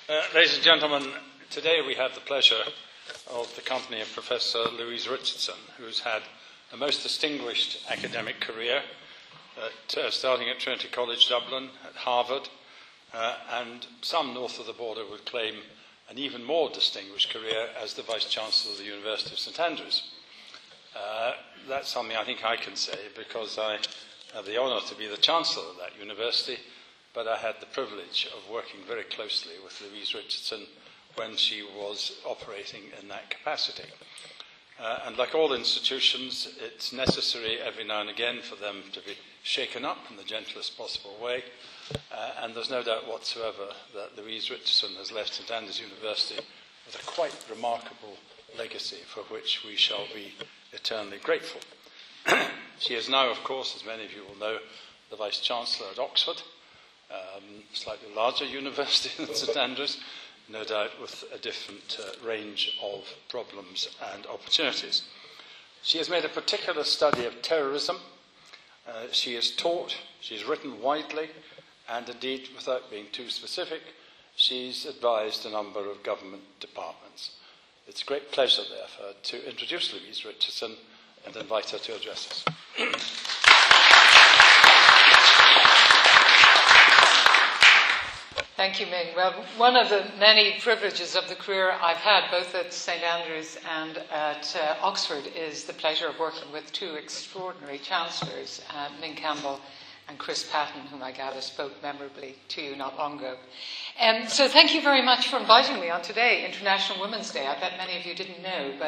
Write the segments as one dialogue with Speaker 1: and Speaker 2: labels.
Speaker 1: Ladies and gentlemen, today we have the pleasure of the company of Professor Louise Richardson, who's had a most distinguished academic career, starting at Trinity College Dublin, at Harvard, and some north of the border would claim an even more distinguished career as the Vice-Chancellor of the University of St Andrews. That's something I think I can say because I have the honour to be the Chancellor of that university, but I had the privilege of working very closely with Louise Richardson when she was operating in that capacity. And like all institutions, it's necessary every now and again for them to be shaken up in the gentlest possible way. And there's no doubt whatsoever that Louise Richardson has left St Andrews University with a quite remarkable legacy for which we shall be eternally grateful. She is now, of course, as many of you will know, the Vice-Chancellor at Oxford, slightly larger university than St Andrews, no doubt with a different range of problems and opportunities. She has made a particular study of terrorism. She has taught, she's written widely, and indeed, without being too specific, she's advised a number of government departments. It's a great pleasure, therefore, to introduce Louise Richardson and invite her to address us.
Speaker 2: Thank you, Ming. Well, one of the many privileges of the career I've had, both at St Andrews and at Oxford, is the pleasure of working with two extraordinary chancellors, Ming Campbell and Chris Patten, whom I gather spoke memorably to you not long ago. So thank you very much for inviting me on today, International Women's Day. I bet many of you didn't know, but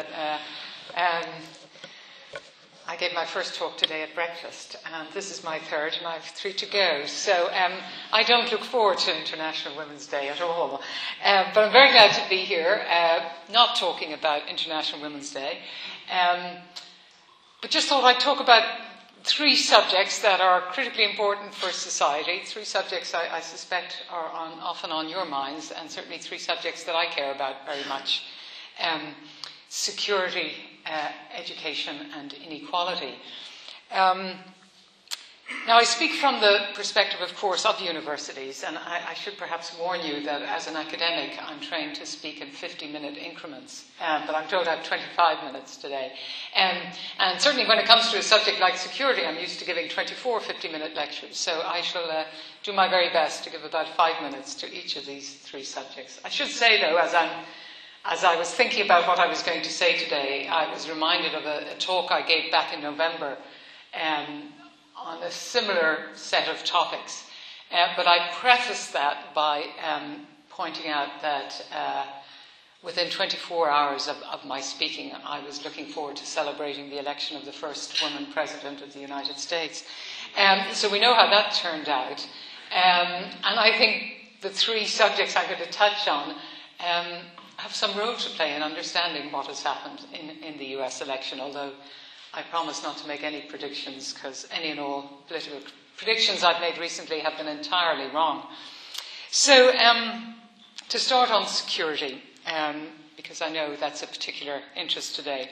Speaker 2: I gave my first talk today at breakfast, and this is my third, and I have 3 to go. So I don't look forward to International Women's Day at all. But I'm very glad to be here, not talking about International Women's Day, but just thought I'd talk about 3 subjects that are critically important for society, 3 subjects I suspect are often on your minds, and certainly 3 subjects that I care about very much. Security, education and inequality. Now I speak from the perspective, of course, of universities, and I should perhaps warn you that as an academic I'm trained to speak in 50-minute increments, but I'm told I have 25 minutes today. And certainly when it comes to a subject like security, I'm used to giving 24 50-minute lectures, so I shall do my very best to give about 5 minutes to each of these 3 subjects. I should say, though, as I was thinking about what I was going to say today, I was reminded of a talk I gave back in November on a similar set of topics. But I prefaced that by pointing out that within 24 hours of my speaking, I was looking forward to celebrating the election of the first woman president of the United States. So we know how that turned out. And I think the 3 subjects I'm going to touch on have some role to play in understanding what has happened in the US election, although I promise not to make any predictions, because any and all political predictions I've made recently have been entirely wrong. So to start on security, because I know that's a particular interest today.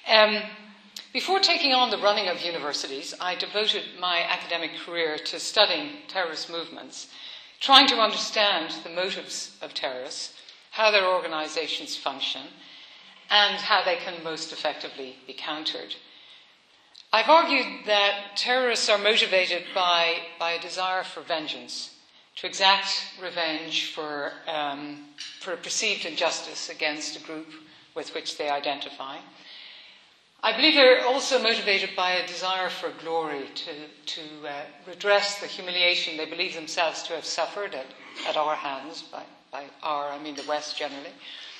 Speaker 2: Before taking on the running of universities, I devoted my academic career to studying terrorist movements, trying to understand the motives of terrorists, how their organizations function, and how they can most effectively be countered. I've argued that terrorists are motivated by a desire for vengeance, to exact revenge for a perceived injustice against a group with which they identify. I believe they're also motivated by a desire for glory, to redress the humiliation they believe themselves to have suffered at our hands, by our, I mean the West generally.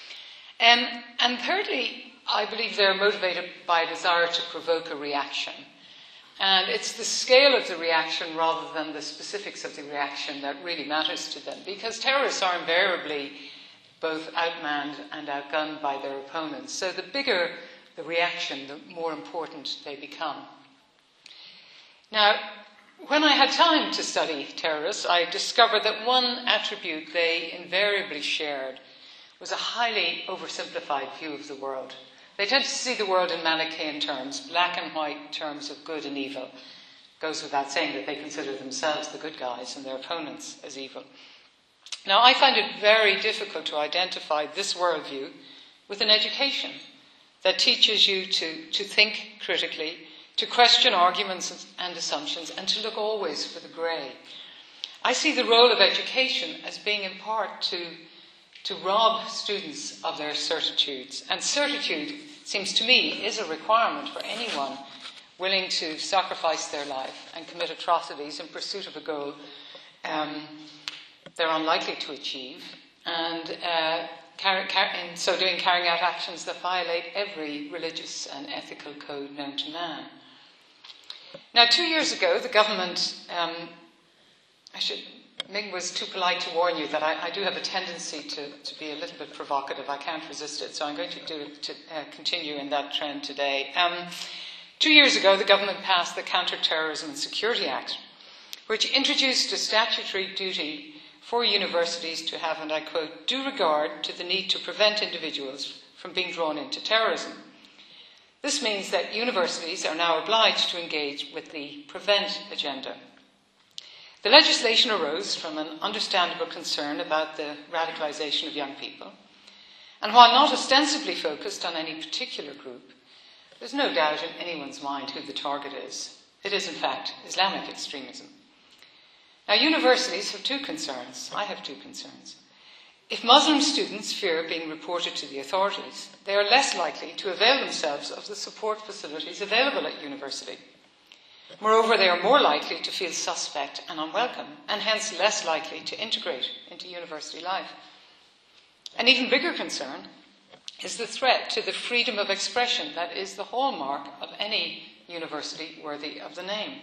Speaker 2: And thirdly, I believe they're motivated by a desire to provoke a reaction. And it's the scale of the reaction rather than the specifics of the reaction that really matters to them, because terrorists are invariably both outmanned and outgunned by their opponents. So the bigger the reaction, the more important they become. Now, when I had time to study terrorists, I discovered that one attribute they invariably shared was a highly oversimplified view of the world. They tend to see the world in Manichaean terms, black and white terms of good and evil. It goes without saying that they consider themselves the good guys and their opponents as evil. Now, I find it very difficult to identify this worldview with an education that teaches you to think critically, to question arguments and assumptions, and to look always for the grey. I see the role of education as being in part to rob students of their certitudes. And certitude, seems to me, is a requirement for anyone willing to sacrifice their life and commit atrocities in pursuit of a goal they're unlikely to achieve, and in so doing carrying out actions that violate every religious and ethical code known to man. Now, 2 years ago, the government, Ming was too polite to warn you that I do have a tendency to be a little bit provocative. I can't resist it, so I'm going to continue in that trend today. 2 years ago, the government passed the Counter-Terrorism and Security Act, which introduced a statutory duty for universities to have, and I quote, due regard to the need to prevent individuals from being drawn into terrorism. This means that universities are now obliged to engage with the prevent agenda. The legislation arose from an understandable concern about the radicalisation of young people, and while not ostensibly focused on any particular group, there's no doubt in anyone's mind who the target is. It is, in fact, Islamic extremism. Now, universities have two concerns. I have two concerns. If Muslim students fear being reported to the authorities, they are less likely to avail themselves of the support facilities available at university. Moreover, they are more likely to feel suspect and unwelcome, and hence less likely to integrate into university life. An even bigger concern is the threat to the freedom of expression that is the hallmark of any university worthy of the name.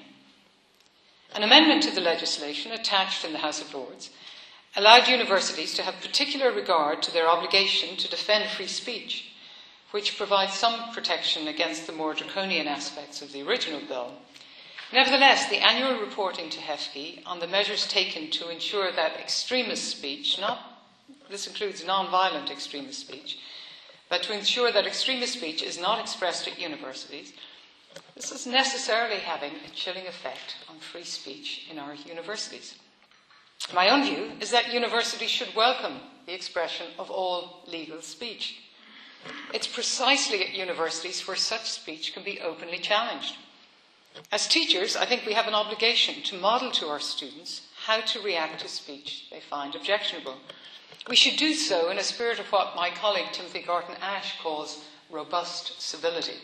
Speaker 2: An amendment to the legislation attached in the House of Lords allowed universities to have particular regard to their obligation to defend free speech, which provides some protection against the more draconian aspects of the original bill. Nevertheless, the annual reporting to HEFCE on the measures taken to ensure that extremist speech, this includes non-violent extremist speech, but to ensure that extremist speech is not expressed at universities, this is necessarily having a chilling effect on free speech in our universities. My own view is that universities should welcome the expression of all legal speech. It's precisely at universities where such speech can be openly challenged. As teachers, I think we have an obligation to model to our students how to react to speech they find objectionable. We should do so in a spirit of what my colleague Timothy Gorton-Ash calls robust civility.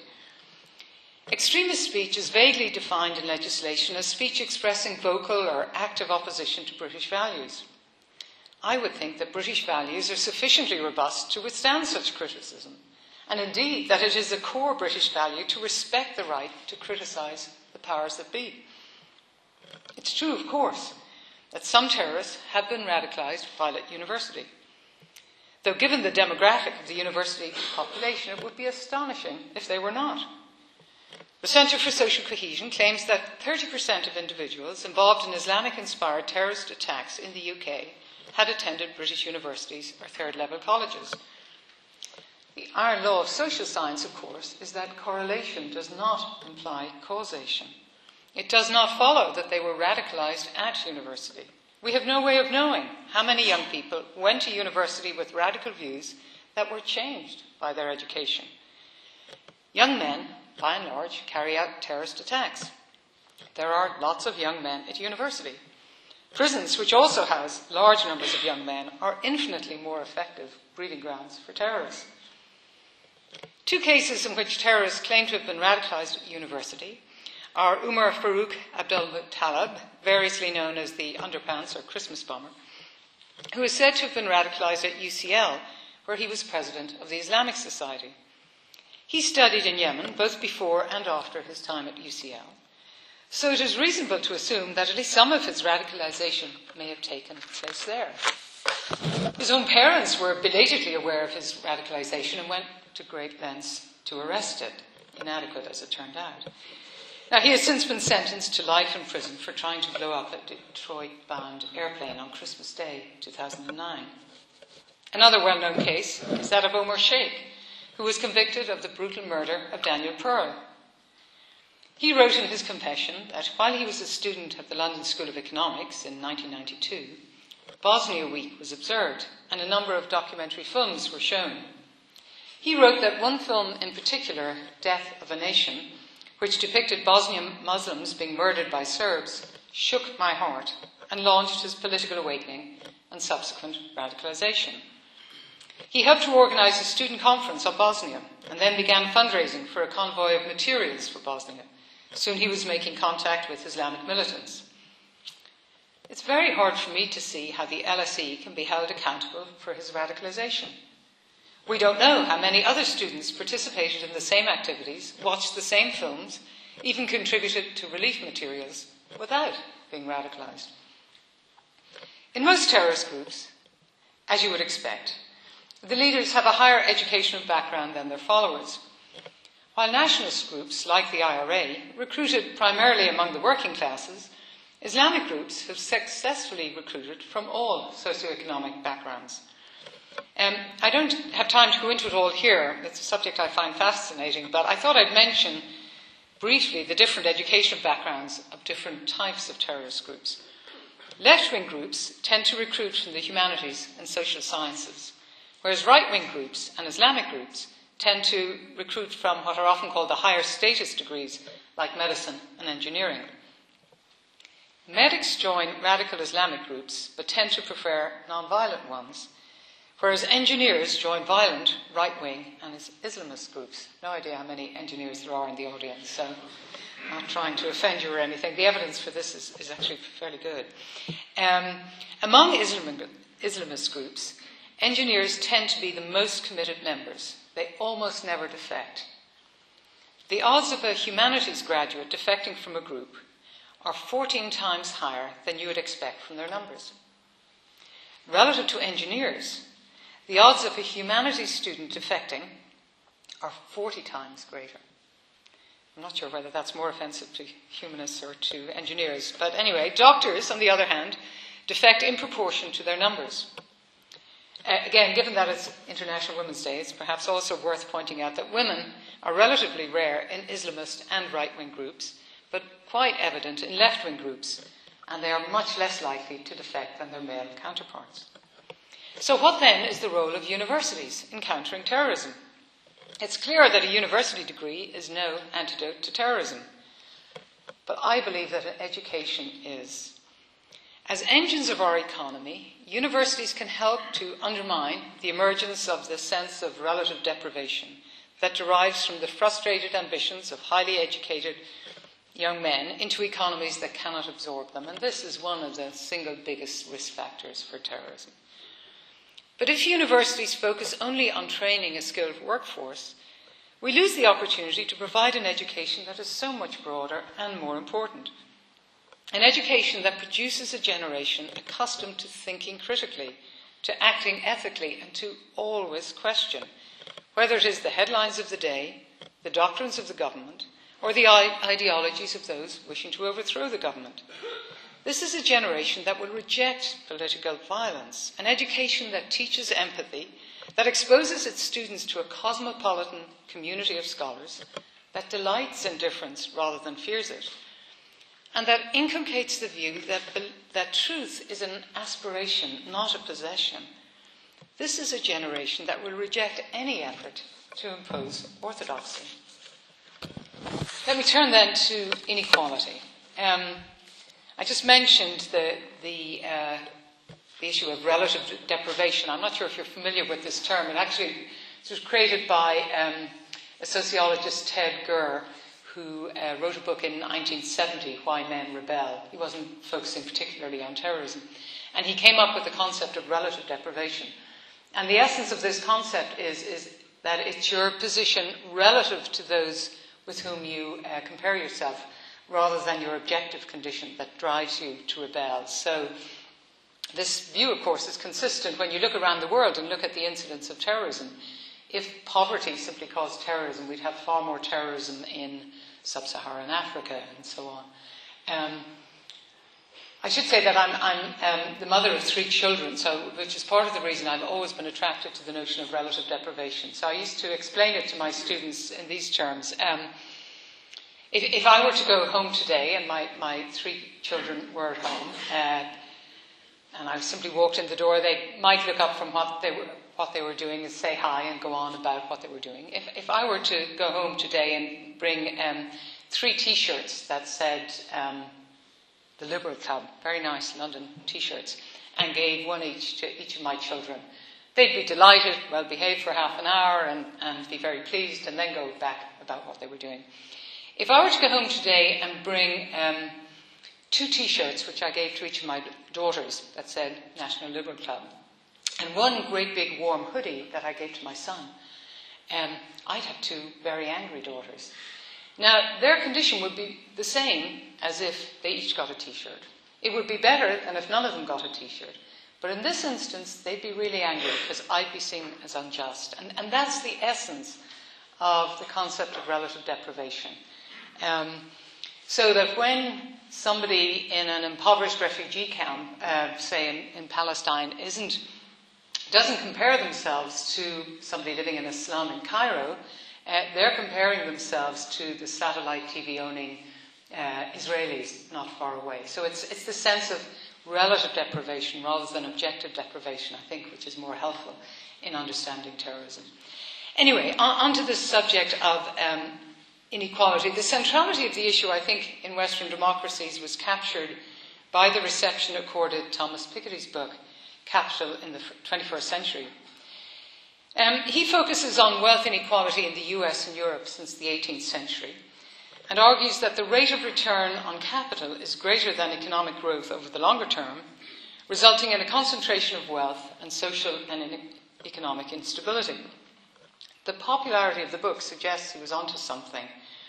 Speaker 2: Extremist speech is vaguely defined in legislation as speech expressing vocal or active opposition to British values. I would think that British values are sufficiently robust to withstand such criticism, and indeed that it is a core British value to respect the right to criticise the powers that be. It's true, of course, that some terrorists have been radicalised while at university. Though given the demographic of the university population, it would be astonishing if they were not. The Centre for Social Cohesion claims that 30% of individuals involved in Islamic-inspired terrorist attacks in the UK had attended British universities or third-level colleges. The iron law of social science, of course, is that correlation does not imply causation. It does not follow that they were radicalised at university. We have no way of knowing how many young people went to university with radical views that were changed by their education. Young men, by and large, carry out terrorist attacks. There are lots of young men at university. Prisons, which also house large numbers of young men, are infinitely more effective breeding grounds for terrorists. Two cases in which terrorists claim to have been radicalised at university are Umar Farouk Abdul-Muttalib, variously known as the Underpants or Christmas Bomber, who is said to have been radicalised at UCL, where he was president of the Islamic Society. He studied in Yemen both before and after his time at UCL, so it is reasonable to assume that at least some of his radicalisation may have taken place there. His own parents were belatedly aware of his radicalisation and went to great lengths to arrest it, inadequate as it turned out. Now, he has since been sentenced to life in prison for trying to blow up a Detroit-bound airplane on Christmas Day, 2009. Another well-known case is that of Omar Sheikh, who was convicted of the brutal murder of Daniel Pearl. He wrote in his confession that while he was a student at the London School of Economics in 1992, Bosnia Week was observed, and a number of documentary films were shown. He wrote that one film in particular, Death of a Nation, which depicted Bosnian Muslims being murdered by Serbs, shook my heart and launched his political awakening and subsequent radicalization. He helped to organize a student conference on Bosnia and then began fundraising for a convoy of materials for Bosnia. Soon he was making contact with Islamic militants. It's very hard for me to see how the LSE can be held accountable for his radicalization. We don't know how many other students participated in the same activities, watched the same films, even contributed to relief materials without being radicalized. In most terrorist groups, as you would expect, the leaders have a higher educational background than their followers. While nationalist groups, like the IRA, recruited primarily among the working classes, Islamic groups have successfully recruited from all socioeconomic backgrounds. I don't have time to go into it all here. It's a subject I find fascinating, but I thought I'd mention briefly the different educational backgrounds of different types of terrorist groups. Left-wing groups tend to recruit from the humanities and social sciences, whereas right-wing groups and Islamic groups tend to recruit from what are often called the higher status degrees, like medicine and engineering. Medics join radical Islamic groups, but tend to prefer non-violent ones, whereas engineers join violent right-wing and Islamist groups. No idea how many engineers there are in the audience, so I'm not trying to offend you or anything. The evidence for this is actually fairly good. Among Islamist groups, engineers tend to be the most committed members. They almost never defect. The odds of a humanities graduate defecting from a group are 14 times higher than you would expect from their numbers. Relative to engineers, the odds of a humanities student defecting are 40 times greater. I'm not sure whether that's more offensive to humanists or to engineers, but anyway, doctors, on the other hand, defect in proportion to their numbers. Again, given that it's International Women's Day, it's perhaps also worth pointing out that women are relatively rare in Islamist and right-wing groups, but quite evident in left-wing groups, and they are much less likely to defect than their male counterparts. So what then is the role of universities in countering terrorism? It's clear that a university degree is no antidote to terrorism, but I believe that an education is. As engines of our economy, universities can help to undermine the emergence of the sense of relative deprivation that derives from the frustrated ambitions of highly educated young men into economies that cannot absorb them. And this is one of the single biggest risk factors for terrorism. But if universities focus only on training a skilled workforce, we lose the opportunity to provide an education that is so much broader and more important. An education that produces a generation accustomed to thinking critically, to acting ethically, and to always question, whether it is the headlines of the day, the doctrines of the government, or the ideologies of those wishing to overthrow the government. This is a generation that will reject political violence, an education that teaches empathy, that exposes its students to a cosmopolitan community of scholars, that delights in difference rather than fears it, and that inculcates the view that truth is an aspiration, not a possession. This is a generation that will reject any effort to impose orthodoxy. Let me turn then to inequality. I just mentioned the issue of relative deprivation. I'm not sure if you're familiar with this term. It was created by a sociologist, Ted Gurr, who wrote a book in 1970, Why Men Rebel. He wasn't focusing particularly on terrorism. And he came up with the concept of relative deprivation. And the essence of this concept is that it's your position relative to those with whom you compare yourself, rather than your objective condition that drives you to rebel. So this view, of course, is consistent when you look around the world and look at the incidence of terrorism. If poverty simply caused terrorism, we'd have far more terrorism in sub-Saharan Africa and so on. I should say that I'm the mother of 3 children, which is part of the reason I've always been attracted to the notion of relative deprivation. So I used to explain it to my students in these terms. If I were to go home today and my 3 children were at home, and I simply walked in the door, they might look up from what they were doing and say hi and go on about what they were doing. If I were to go home today and bring 3 T-shirts that said the Liberal Club, very nice London T-shirts, and gave one each to each of my children, they'd be delighted, well behaved for half an hour and be very pleased and then go back about what they were doing. If I were to go home today and bring 2 T-shirts, which I gave to each of my daughters, that said National Liberal Club, and one great big warm hoodie that I gave to my son, I'd have 2 very angry daughters. Now, their condition would be the same as if they each got a T-shirt. It would be better than if none of them got a T-shirt. But in this instance, they'd be really angry because I'd be seen as unjust. And that's the essence of the concept of relative deprivation. So that when somebody in an impoverished refugee camp, say in Palestine, doesn't compare themselves to somebody living in a slum in Cairo, they're comparing themselves to the satellite TV-owning Israelis not far away. So it's the sense of relative deprivation rather than objective deprivation, I think, which is more helpful in understanding terrorism. Anyway, on to this subject of inequality. The centrality of the issue, I think, in Western democracies was captured by the reception accorded Thomas Piketty's book, Capital in the 21st Century. He focuses on wealth inequality in the US and Europe since the 18th century and argues that the rate of return on capital is greater than economic growth over the longer term, resulting in a concentration of wealth and social and economic instability. The popularity of the book suggests he was onto something.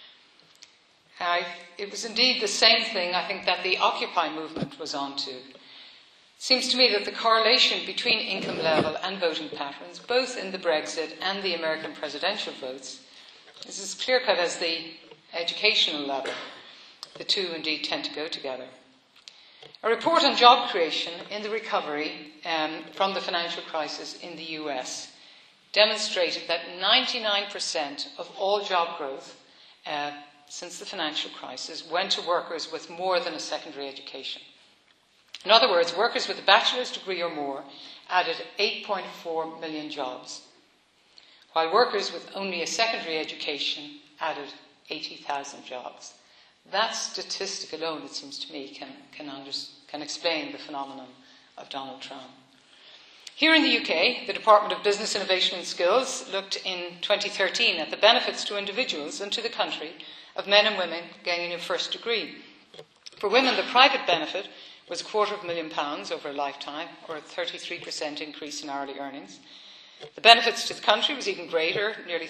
Speaker 2: It was indeed the same thing, I think, that the Occupy movement was onto. It seems to me that the correlation between income level and voting patterns, both in the Brexit and the American presidential votes, is as clear-cut as the educational level. The two indeed tend to go together. A report on job creation in the recovery from the financial crisis in the US demonstrated that 99% of all job growth since the financial crisis went to workers with more than a secondary education. In other words, workers with a bachelor's degree or more added 8.4 million jobs, while workers with only a secondary education added 80,000 jobs. That statistic alone, it seems to me, can explain the phenomenon of Donald Trump. Here in the UK, the Department of Business, Innovation and Skills looked in 2013 at the benefits to individuals and to the country of men and women gaining a first degree. For women, the private benefit was £250,000 over a lifetime, or a 33% increase in hourly earnings. The benefits to the country was even greater, nearly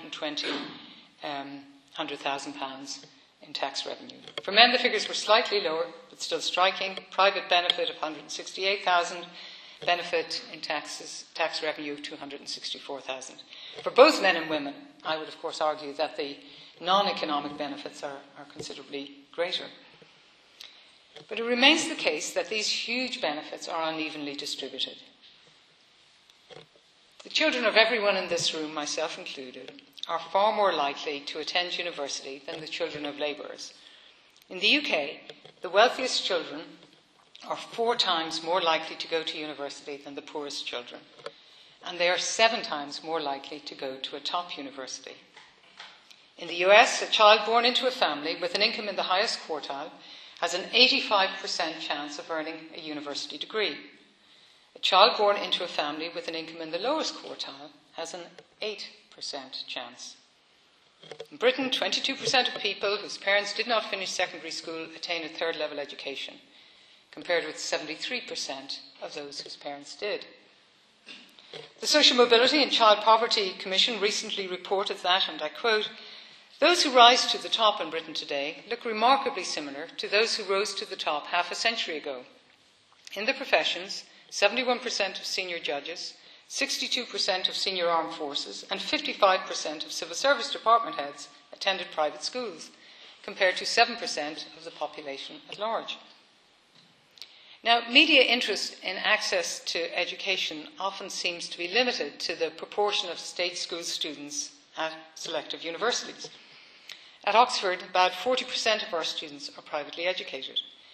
Speaker 2: £320,000 in tax revenue. For men, the figures were slightly lower, but still striking. Private benefit of £168,000, benefit in tax revenue of £264,000. For both men and women, I would of course argue that the non-economic benefits are considerably greater. But it remains the case that these huge benefits are unevenly distributed. The children of everyone in this room, myself included, are far more likely to attend university than the children of labourers. In the UK, the wealthiest children are 4 times more likely to go to university than the poorest children, and they are 7 times more likely to go to a top university. In the US, a child born into a family with an income in the highest quartile has an 85% chance of earning a university degree. A child born into a family with an income in the lowest quartile has an 8% chance. In Britain, 22% of people whose parents did not finish secondary school attain a third-level education, compared with 73% of those whose parents did. The Social Mobility and Child Poverty Commission recently reported that, and I quote, "Those who rise to the top in Britain today look remarkably similar to those who rose to the top half a century ago. In the professions, 71% of senior judges, 62% of senior armed forces, and 55% of civil service department heads attended private schools, compared to 7% of the population at large." Now, media interest in access to education often seems to be limited to the proportion of state school students at selective universities. At Oxford, about 40% of our students are privately educated.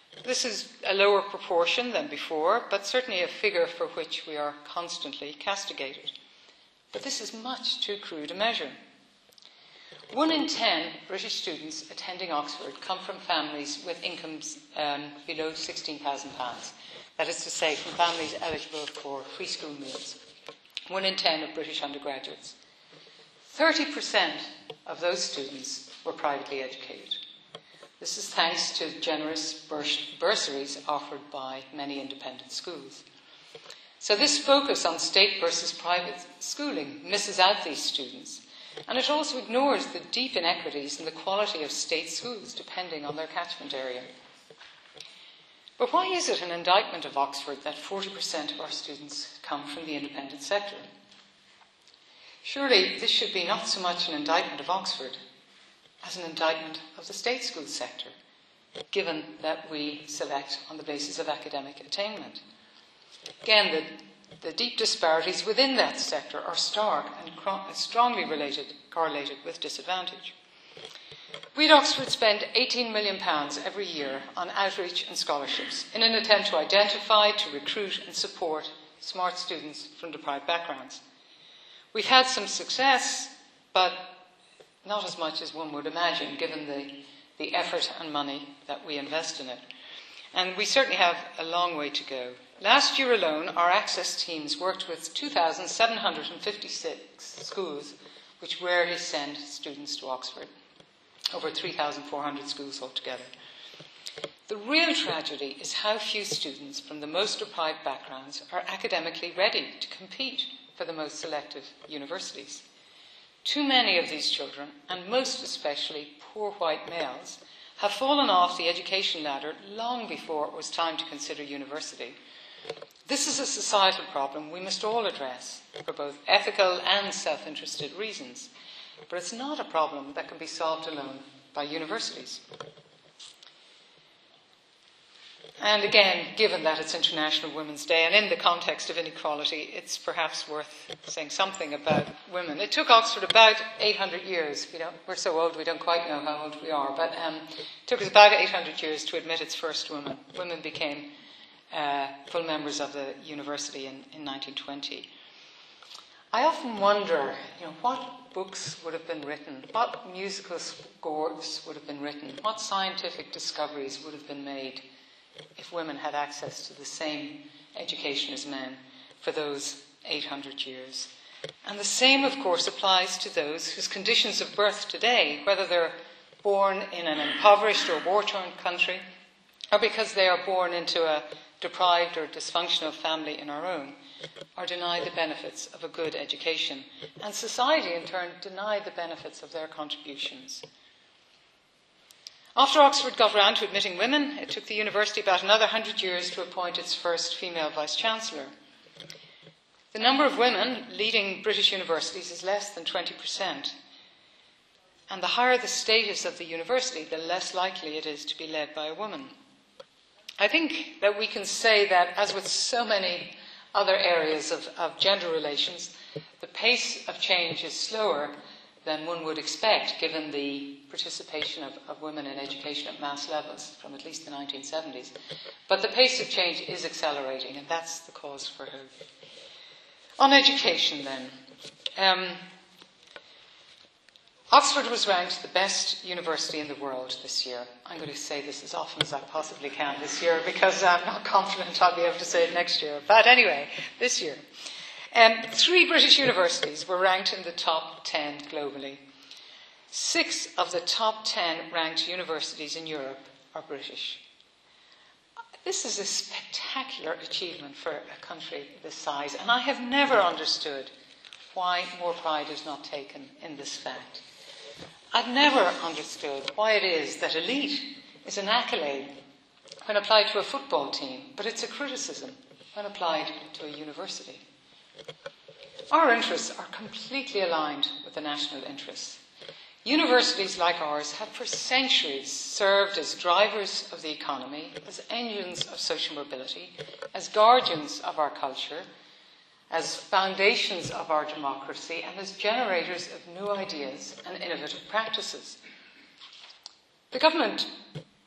Speaker 2: This is a lower proportion than before, but certainly a figure for which we are constantly castigated. But this is much too crude a measure. 1 in 10 British students attending Oxford come from families with incomes below £16,000. That is to say, from families eligible for free school meals. 1 in 10 of British undergraduates. 30% of those students were privately educated. This is thanks to generous bursaries offered by many independent schools. So this focus on state versus private schooling misses out these students, and it also ignores the deep inequities in the quality of state schools depending on their catchment area. But why is it an indictment of Oxford that 40% of our students come from the independent sector? Surely this should be not so much an indictment of Oxford as an indictment of the state school sector, given that we select on the basis of academic attainment. Again, the deep disparities within that sector are stark and strongly correlated with disadvantage. We at Oxford spend £18 million every year on outreach and scholarships in an attempt to identify, to recruit and support smart students from deprived backgrounds. We've had some success, but not as much as one would imagine, given the effort and money that we invest in it. And we certainly have a long way to go. Last year alone, our access teams worked with 2,756 schools which rarely send students to Oxford, over 3,400 schools altogether. The real tragedy is how few students from the most deprived backgrounds are academically ready to compete for the most selective universities. Too many of these children, and most especially poor white males, have fallen off the education ladder long before it was time to consider university. This is a societal problem we must all address for both ethical and self-interested reasons, but it's not a problem that can be solved alone by universities. And again, given that it's International Women's Day, and in the context of inequality, it's perhaps worth saying something about women. It took Oxford about 800 years. We're so old we don't quite know how old we are, but it took us about 800 years to admit its first women. Women became full members of the university in 1920. I often wonder, what books would have been written, what musical scores would have been written, what scientific discoveries would have been made if women had access to the same education as men for those 800 years. And the same, of course, applies to those whose conditions of birth today, whether they're born in an impoverished or war-torn country, or because they are born into a deprived or dysfunctional family in our own, are denied the benefits of a good education. And society, in turn, denied the benefits of their contributions. After Oxford got round to admitting women, it took the university about another 100 years to appoint its first female vice-chancellor. The number of women leading British universities is less than 20%. And the higher the status of the university, the less likely it is to be led by a woman. I think that we can say that, as with so many other areas of gender relations, the pace of change is slower than one would expect, given the participation of women in education at mass levels from at least the 1970s. But the pace of change is accelerating, and that's the cause for hope. On education, then. Oxford was ranked the best university in the world this year. I'm going to say this as often as I possibly can this year, because I'm not confident I'll be able to say it next year. But anyway, this year. 3 British universities were ranked in the top 10 globally. 6 of the top 10 ranked universities in Europe are British. This is a spectacular achievement for a country this size, and I have never understood why more pride is not taken in this fact. I've never understood why it is that elite is an accolade when applied to a football team, but it's a criticism when applied to a university. Our interests are completely aligned with the national interests. Universities like ours have for centuries served as drivers of the economy, as engines of social mobility, as guardians of our culture, as foundations of our democracy, and as generators of new ideas and innovative practices. The government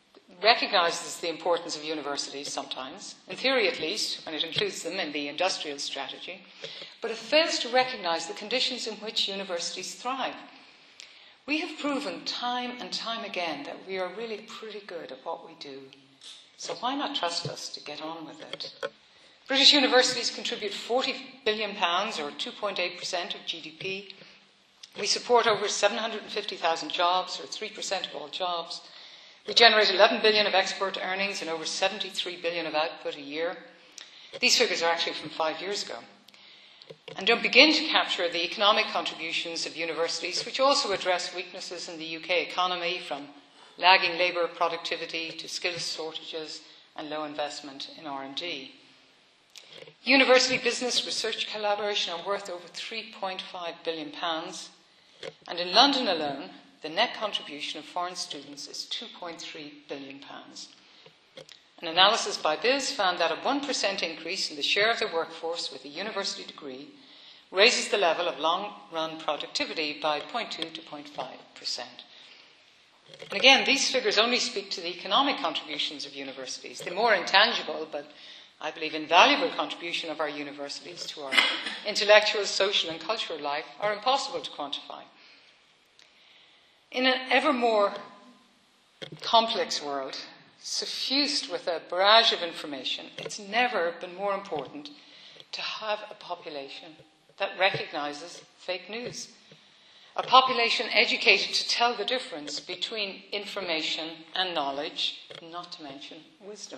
Speaker 2: recognises the importance of universities sometimes, in theory at least, when it includes them in the industrial strategy, but it fails to recognise the conditions in which universities thrive. We have proven time and time again that we are really pretty good at what we do. So why not trust us to get on with it? British universities contribute £40 billion, or 2.8% of GDP. We support over 750,000 jobs, or 3% of all jobs. We generate 11 billion of export earnings and over 73 billion of output a year. These figures are actually from 5 years ago. And don't begin to capture the economic contributions of universities, which also address weaknesses in the UK economy, from lagging labour productivity to skills shortages and low investment in R&D. University business research collaboration are worth over £3.5 billion, and in London alone, the net contribution of foreign students is £2.3 billion. An analysis by BIS found that a 1% increase in the share of the workforce with a university degree raises the level of long-run productivity by 0.2 to 0.5%. And again, these figures only speak to the economic contributions of universities. The more intangible, but I believe invaluable contribution of our universities to our intellectual, social and cultural life are impossible to quantify. In an ever more complex world, suffused with a barrage of information, it's never been more important to have a population that recognises fake news. A population educated to tell the difference between information and knowledge, not to mention wisdom.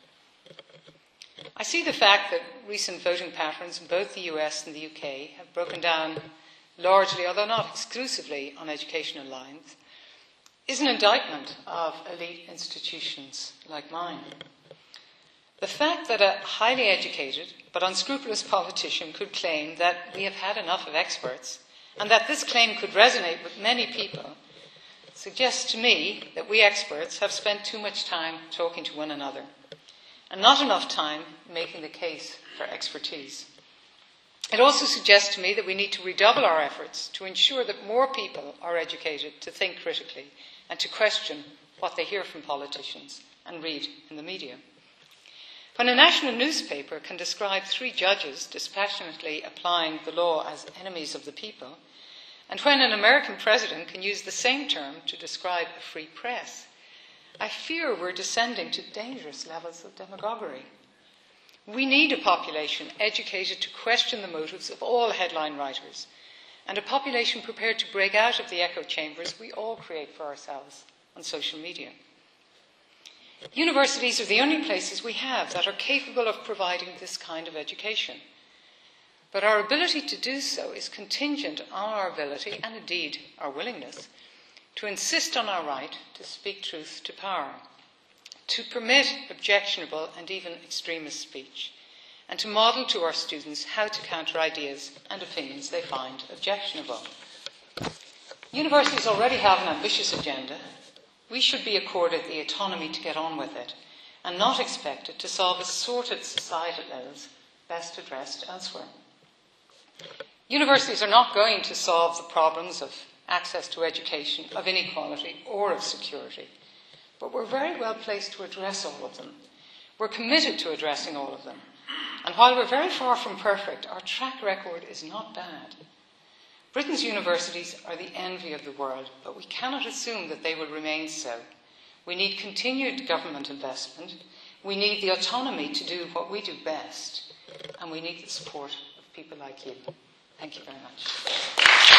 Speaker 2: I see the fact that recent voting patterns in both the US and the UK have broken down largely, although not exclusively, on educational lines, is an indictment of elite institutions like mine. The fact that a highly educated but unscrupulous politician could claim that we have had enough of experts, and that this claim could resonate with many people, suggests to me that we experts have spent too much time talking to one another, and not enough time making the case for expertise. It also suggests to me that we need to redouble our efforts to ensure that more people are educated to think critically and to question what they hear from politicians and read in the media. When a national newspaper can describe 3 judges dispassionately applying the law as enemies of the people, and when an American president can use the same term to describe a free press, I fear we're descending to dangerous levels of demagoguery. We need a population educated to question the motives of all headline writers, and a population prepared to break out of the echo chambers we all create for ourselves on social media. Universities are the only places we have that are capable of providing this kind of education. But our ability to do so is contingent on our ability, and indeed our willingness, to insist on our right to speak truth to power, to permit objectionable and even extremist speech, and to model to our students how to counter ideas and opinions they find objectionable. Universities already have an ambitious agenda. We should be accorded the autonomy to get on with it, and not expected to solve assorted societal ills best addressed elsewhere. Universities are not going to solve the problems of access to education, of inequality, or of security. But we're very well placed to address all of them. We're committed to addressing all of them. And while we're very far from perfect, our track record is not bad. Britain's universities are the envy of the world, but we cannot assume that they will remain so. We need continued government investment. We need the autonomy to do what we do best. And we need the support of people like you. Thank you very much.